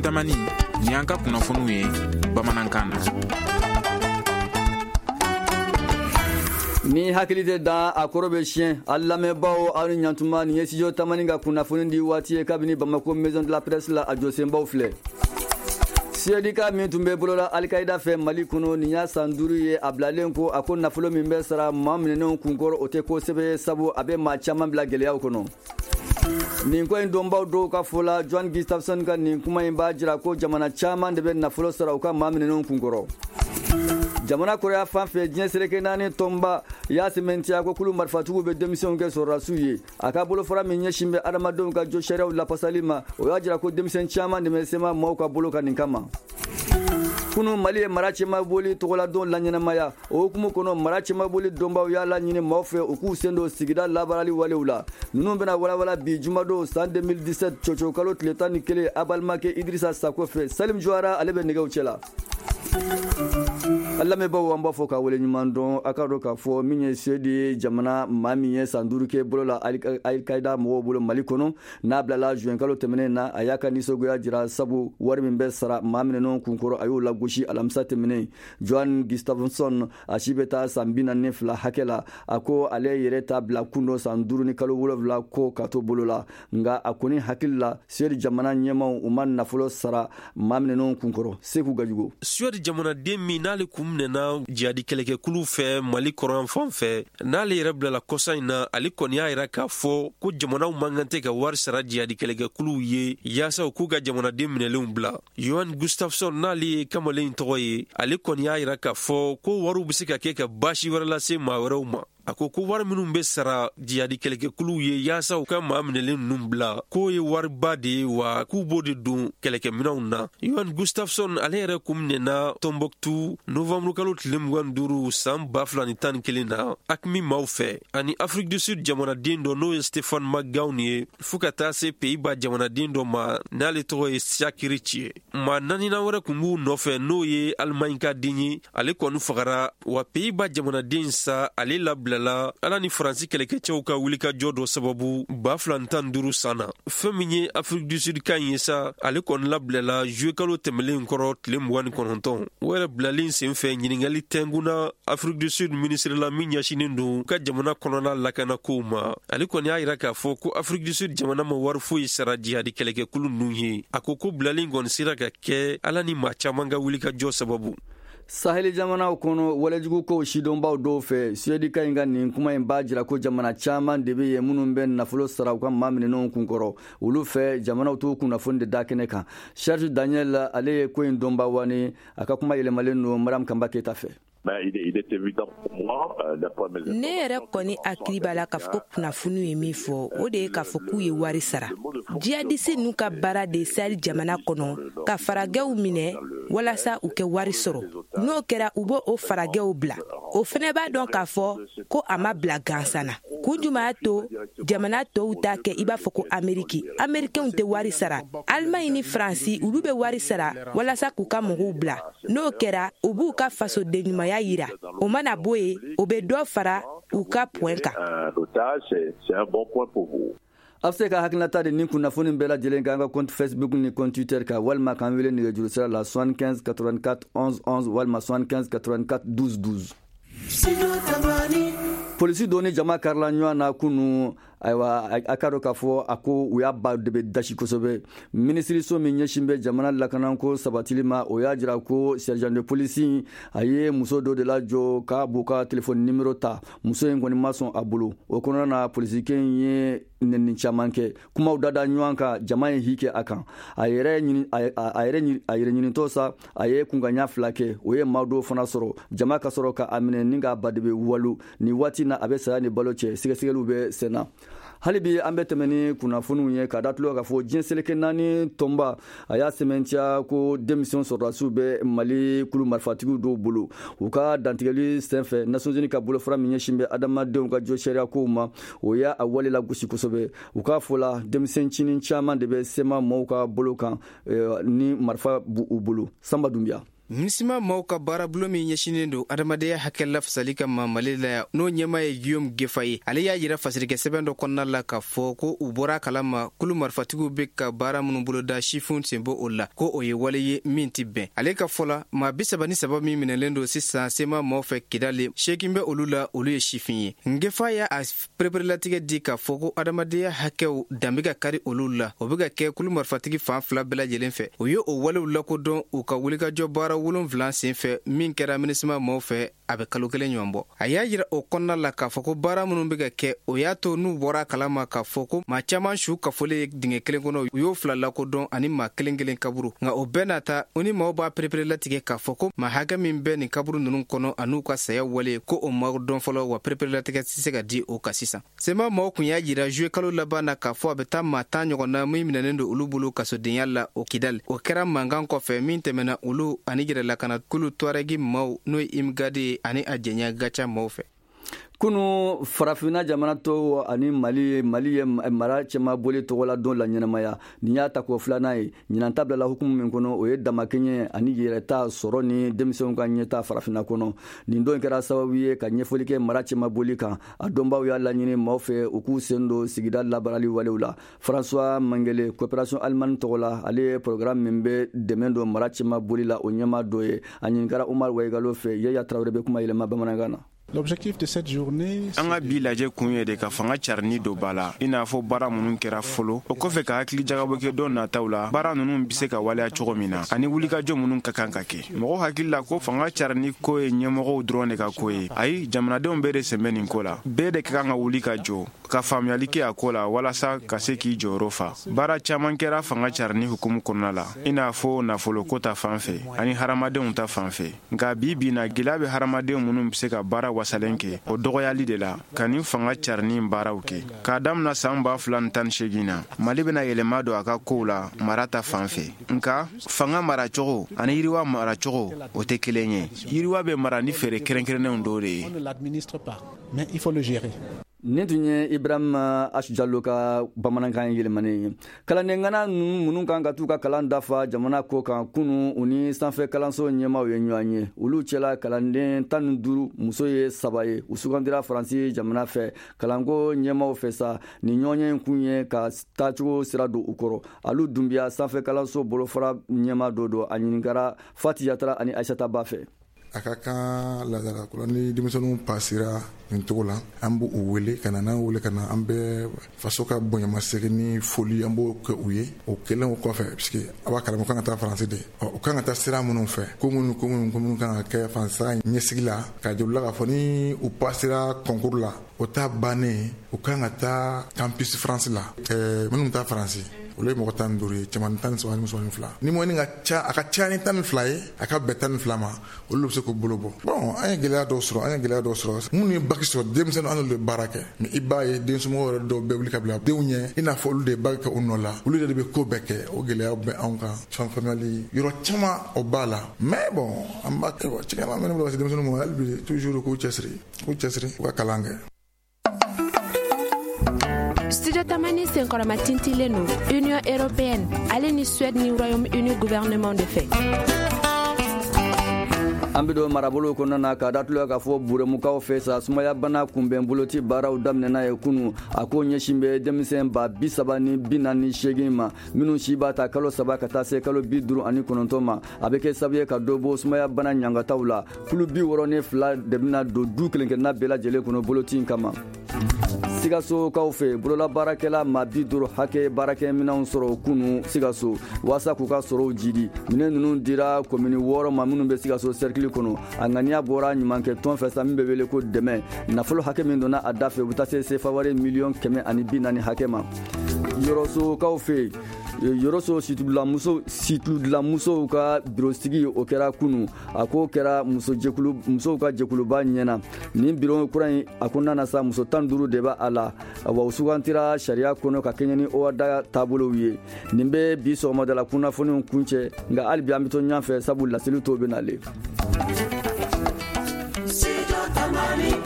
tamani ni an ka kunnafoniw ye bamanankan na. Ni hakili tɛ da a kɔrɔ bɛ siɲɛ a lamɛnbaaw aw ni ɲantuma nin ye studio tamani ka kunnafoni di waati ye kabini Bamako maison de la presse la a jɔsenbaw filɛ. Siyɛdika min tun bɛ bolola Al-Qaïda fɛ Mali kɔnɔ nin y'a san 5 ye a bilalen ko a ko nafolo min bɛ sara maa minɛnenw kunkɔrɔ o tɛ kosɛbɛ sabu a bɛ maa caman bila gɛlɛyaw kɔnɔ. Nin ko in dɔnbaw dɔw ka fɔ la Johan Gustafsson ka nin kuma in b'a jira ko jamana caman de bɛ nafolo sara u ka maa minɛnenw kunkɔrɔ. Jamana Korea fan fɛ diɲɛ seleke naani tɔnba y'a sɛmɛntiya ko kulu marifatigiw bɛ denmisɛnw kɛ sɔrɔdasiw ye a ka bolofara min ɲɛsin bɛ adamadenw ka jo sariyaw lafasali ma o y'a jira ko denmisɛn caman de bɛ sema maaw ka bolo kan nin kama. Kunu Mali ye mara cɛma boli tɔgɔladon laɲɛnamaya o hukumu kɔnɔ mara cɛma boli dɔnbaw y'a laɲini maaw fɛ u k'u sen don sigida labarali walew la ninnu bɛna walawala bi jumadon san 2017 cɔcɔ kalo tile 11 a balimakɛ Idrissa Sako fɛ Salim Jawara ale bɛ nɛgɛw cɛ la. Alamɛbaw an b'a fɔ ka wele ɲuman dɔn a ka dɔn k'a fɔ min ye sedi ye jamana maa min ye san 5 kɛ bolo la Al-Qaïda mɔgɔw bolo Mali kɔnɔ n'a bilala juin kalo tɛmɛnen na a y'a ka nisɔngoya jira sabu wari min bɛ sara maa minɛnenw kunkɔrɔ a y'o lagosi alamisa tɛmɛnen. Johan Gustafsson a si bɛ taa san 42 hakɛ la a ko ale yɛrɛ t'a bila kun dɔ san 5 ni kalo 7 ko ka to bolo la nka a kɔni hakili la Suède jamana ɲɛmaw u ma nafolo sara maa minɛnenw kunkɔrɔ. Seku Gajugo. Suède jamanaden min n'ale kun minɛna jihadi kɛlɛkɛkulu fɛ Mali kɔrɔnfan fɛ n'ale yɛrɛ bilala kɔsa in na ale kɔni y'a yɛrɛ k'a fɔ ko jamanaw man kan tɛ ka wari sara jihadi kɛlɛkɛkuluw ye yaasa u k'u ka jamanaden minɛlenw bila. Johan Gustafsson n'ale ye kamalen tɔgɔ ye ale kɔni y'a yɛrɛ k'a fɔ ko wariw bɛ se ka kɛ ka baasi wɛrɛ lase maa wɛrɛw ma. A ko wari minnu bɛ sara jihadi kɛlɛkɛkuluw ye yaasa u ka maa minɛlen ninnu bila k'o ye wariba de ye wa k'u b'o de don kɛlɛkɛminɛnw na. Johan Gustafsson ale yɛrɛ kun minɛna Tombouctou novembre kalo tile 25 san 2011 na AQMI maaw fɛ ani Afrique du Sud jamanaden dɔ n'o ye Stéphane Maguion ye fo ka taa se Pays-Bas jamanaden dɔ ma n'ale tɔgɔ ye Siakiric ye. Maa naaninan wɛrɛ kun b'u nɔfɛ n'o ye Allemagne ka den ye ale kɔni fagara wa Pays-Bas jamanaden sa ale labila ala ni Faransi kɛlɛkɛcɛw ka wuli ka jɔ dɔ sababu 2015 san na. Fɛn min ye Afrique du Sud kan ye sa ale kɔni labilala juillet kalo tɛmɛlen kɔrɔ tile 29 o yɛrɛ bilalen senfɛ ɲininkali tɛnguna Afrique du Sud ministre la min ɲɛsinen don ka jamana kɔnɔna lakana kow ma. Ale kɔni y'a yira k'a fɔ ko Afrique du Sud jamana ma wari foyi sara jihadi kɛlɛkɛkulu ninnu ye a ko bilalen kɔni sera ka kɛ ala ni maa caman ka wuli ka jɔ sababu. Saheli jamanaw kɔnɔ walejugu kow sidɔnbaw dɔw fɛ Suède ka in ka nin kuma in b'a jira ko jamana caman de bɛ yen minnu bɛ nafolo sara u ka maa minɛnenw kunkɔrɔ olu fɛ jamanaw t'u kunnafoni de da kɛnɛ kan. Serge Daniel ale ye ko in dɔnba wani a ka kuma yɛlɛmalen don Madame Kamba Keita fɛ. Ne yɛrɛ kɔni hakili b'a la k'a fɔ ko kunnafoni ye min fɔ o de ye k'a fɔ k'u ye wari sara. Jihadisi n'u ka baara de Sahel jamana kɔnɔ ka faragɛw minɛ walasa u kɛ wari sɔrɔ. N'o kɛra u b'o faragɛw bila. O fɛnɛ b'a dɔn k'a fɔ ko a ma bila gansan na. Kun jumɛn y'a to jamana tɔw t'a kɛ i b'a fɔ ko Ameriki. Amerikɛnw tɛ wari sara. Allemagne ni Faransi olu bɛ wari sara walasa k'u ka mɔgɔw bila. N'o kɛra u b'u ka fasoden ɲumanya yira. O mana bɔ yen o bɛ dɔ fara u ka point kan. A bɛ se ka hakilinata de nin kunnafoni bɛɛ lajɛlen kan ka compte Facebook ni compte Twitter kan walima k'an wele nɛgɛjuru sira la 75 84 11 11 walima 75 84 12 12. Polisi doni jama karila ɲɔgɔn na kunu ayiwa a ka dɔn k'a fɔ a ko u y'a ba de bɛ dasi kosɛbɛ. Minisiriso min ɲɛsin bɛ jamana lakanako sabatili ma o y'a jira ko sergent de polisi a ye muso dɔ de lajɔ k'a b'u ka telefɔni nimero ta muso in kɔni ma sɔn a bolo o kɔnɔna na polisikɛ in ye nɛni caman kɛ kumaw dada ɲɔgɔn kan jama ye hike a kan a yɛrɛ ɲinitɔ sa a ye kunkanɲa 2 kɛ o ye maa dɔw fana sɔrɔ jama ka sɔrɔ ka a minɛ ni k'a ba de bɛ walu ni waati na a bɛ saya ni balo cɛ sɛgɛsɛgɛliw bɛ senna. Hali bi an bɛ tɛmɛ ni kunnafoniw ye ka datulo k'a fɔ diɲɛ seleke naani tɔnba a y'a sɛmɛntiya ko denmisɛn sɔrɔdasiw bɛ Mali kulu marifatigiw dɔw bolo u ka dantigɛli senfɛ Nations Unies ka bolofara min ɲɛsin bɛ adamadenw ka jo sariya kow ma o y'a wale lagosi kosɛbɛ u k'a fɔ la denmisɛn cinin caman de bɛ sema maaw ka bolo kan ni marifa b'u bolo. Samba Dunbiya. Minisma maaw ka baara bolo min ɲɛsinnen don adamadenya hakɛ lafasali kama Mali la yan n'o ɲɛmaa ye Guillaume Gefaye ale y'a yira fasirikɛ sɛbɛn dɔ kɔnɔna la k'a fɔ ko u bɔra kalama kulu marifatigiw bɛ ka baara minnu boloda sifinw sen bɔ o la ko o ye wale ye min tɛ bɛn. Ale ka fɔ la maa 33 min minɛlen don sisan sema maaw fɛ Kidali 8 bɛ olu la olu ye sifin ye. Gefaye y'a pereperelatigɛ di k'a fɔ ko adamadenya hakɛw dan bɛ ka kari olu la o bɛ ka kɛ kulu marifatigi fan fila bɛɛ lajɛlen fɛ. O ye o walew lakodɔn u ka wulikajɔ baara 7 senfɛ min kɛra minisma maaw fɛ a bɛ kalo 1 ɲɔgɔn bɔ. A y'a yira o kɔnɔna la k'a fɔ ko baara minnu bɛ ka kɛ o y'a to n'u bɔra kalama k'a fɔ ko maa caman su kafolen ye dingɛ kelen kɔnɔ u y'o 2 lakodɔn ani maa 1 kaburu nka o bɛɛ n'a ta u ni maaw b'a pereperelatigɛ k'a fɔ ko maa hakɛ min bɛ nin kaburu ninnu kɔnɔ an'u ka saya wale ko o ma dɔn fɔlɔ wa pereperelatigɛ tɛ se ka di o kan sisan. Sema maaw kun y'a yira juillet kalo laban na k'a fɔ a bɛ taa maa 10 ɲɔgɔn na min minɛnen don olu bolo kasodenya la o Kidali. O kɛra mankan kɔfɛ min tɛmɛna olu ani yɛrɛlakana kulu Tuaregi maaw n'o ye Imgade ani a jɛnya gacha maaw fɛ. Kunu farafina jamana to ani Mali ye mara cɛma boli tɔgɔ la don la ɲɛnamaya ni y'a ta k'o filanan ye ɲinan ta bila la hukumu min kɔnɔ o ye damakɛɲɛ ani yɛrɛta sɔrɔ ni denmisɛnw ka ɲɛta farafina kɔnɔ nin don kɛra sababu ye ka ɲɛfɔli kɛ mara cɛma boli kan a dɔnbaw y'a laɲini maaw fɛ u k'u sen don sigida labarali walew la. François Mangele coopération allemande tɔgɔ la ale ye programme min bɛ dɛmɛ don mara cɛma boli la o ɲɛma dɔ ye a ɲininkara Umar Waigalo fɛ Yaya Traoré bɛ kuma yɛlɛma bamanankan na. L'objectif de cette journée an ka bi lajɛ kun ye de ka fanga carini do bala i n'a fɔ baara minnu kɛra fɔlɔ o kɔfɛ ka hakili jagabɔ kɛ don nataw la baara ninnu bɛ se ka waleya cogo min na ani wulikajɔ minnu ka kan ka kɛ. Mɔgɔ hakili la ko fanga carini ko ye ɲɛmɔgɔw dɔrɔn de ka ko ye ayi jamanadenw bɛɛ de sɛmɛ nin ko la bɛɛ de ka kan ka wuli ka jɔ ka faamuyali kɛ a ko la walasa ka se k'i jɔyɔrɔ fa. Baara caman kɛra fanga carini hukumu kɔnɔna la i n'a fɔ nafolo ko ta fan fɛ ani hadamadenw ta fan fɛ nka bi bi na gɛlɛya bɛ hadamadenw minnu bɛ se ka baara wasalen kɛ o dɔgɔyali de la ka nin fanga carini baaraw kɛ k'a damina san 2018 na Mali bɛna yɛlɛma don a ka kow la mara ta fan fɛ nka fanga maracogo ani yiriwa maracogo o tɛ kelen ye. Yiriwa bɛ mara ni fɛɛrɛ kɛrɛnkɛrɛnnenw dɔ de ye. Nin tun ye Ibrahima Asujallo ka bamanankan yɛlɛmanen ye. Kalandengana minnu kan ka t'u ka kalan dafa jamana ko kan kunu u ni sanfɛ kalanso ɲɛmaaw ye ɲɔgɔn ye. Olu cɛla kalanden 15 muso ye 3 ye. U sugandira Faransi jamana fɛ kalanko ɲɛmaaw fɛ sa ni ɲɔgɔnye in kun ye ka taacogo sira don u kɔrɔ. Alu Dunbiya sanfɛ kalanso bolofara ɲɛmaa dɔ don a ɲininkara Fati Yatara ani Aïssata Ba fɛ. A ka kan ladala kula ni denmisɛnninw pasira nin cogo la an b'u wele ka na n'an wele ka na an bɛ faso ka bonyamasegin ni foli an b'o kɛ u ye o kɛlen o kɔfɛ puisque a b'a kalama u kan ka taa Faransi de u kan ka taa sira minnu fɛ ko minnu kan ka kɛ Faransa ɲɛsigi la ka jolila k'a fɔ ni u pasira concours la o t'a bannen u kan ka taa campus France la minnu taa Faransi olu ye mɔgɔ 15 ye cɛman 13 ni muso 2 ni mɔni ka ca a ka ca ni 12 ye a ka bɛn 12 ma olu bɛ se k'u bolo bɔ bon an ye gɛlɛya dɔw sɔrɔ minnu ye bac sɔrɔ denmisɛnninw an de baara kɛ mais i b'a ye densomɔgɔw yɛrɛ dɔw bɛɛ wuli ka bila denw ɲɛ i n'a fɔ olu de ye bac kɛ u nɔ la olu de bɛ ko bɛɛ kɛ o gɛlɛyaw bɛ anw kan san faamuyali yɔrɔ caman o b'a la mais bon an b'a kɛ cɛkɛna an bɛ ne bolo ka se denmisɛnninw ma hali bi toujours k'u cɛsiri u ka kalan kɛ. Studio Tamani senkɔrɔma tintilen no Union Européenne ale ni Suède ni Royaume-Uni gouvernement de fait. An bɛ don marabolo kɔnɔna na ka datuloya k'a fɔ buremukaw fɛ sa sumaya bana kunbɛn boloti baaraw daminɛna ye kunu a ko ɲɛsin bɛ denmisɛn ba 348 ma minnu si b'a ta kalo 3 ka taa se kalo 59 ma a bɛ kɛ sababu ye ka dɔ bɔ sumaya bana ɲangataw la kulu 62 de bɛna don du kelen-kelenna bɛɛ lajɛlen kɔnɔ boloti in kama. Sigaso kaw fɛ bolola baarakɛla maa 50 hakɛ baarakɛminɛnw sɔrɔ kunu Sigaso waasa k'u ka sɔrɔw jidi minɛn ninnu dira komini 6 ma minnu bɛ Sigaso cercle kɔnɔ a ŋaniya bɔra ɲumankɛ tɔn fɛ sa min bɛ wele ko dɛmɛ nafolo hakɛ min donna a da fɛ u bɛ taa se sefa wari miliyɔn 140 hakɛ ma. Yɔrɔso kaw fɛ Yɔrɔso situdilanmusow ka birosigi o kɛra kunu a ko kɛra musow ka jɛkuluba ɲɛna nin biro kura in a ko nana sa muso 15 de b'a a la wa u sugantira sariya kɔnɔ ka kɛɲɛ ni OHADA taabolow ye nin bɛ bi sɔgɔmadala kunnafoniw kuncɛ nka hali bi an bɛ to ɲɔgɔn fɛ sabu laseli to bɛ nale.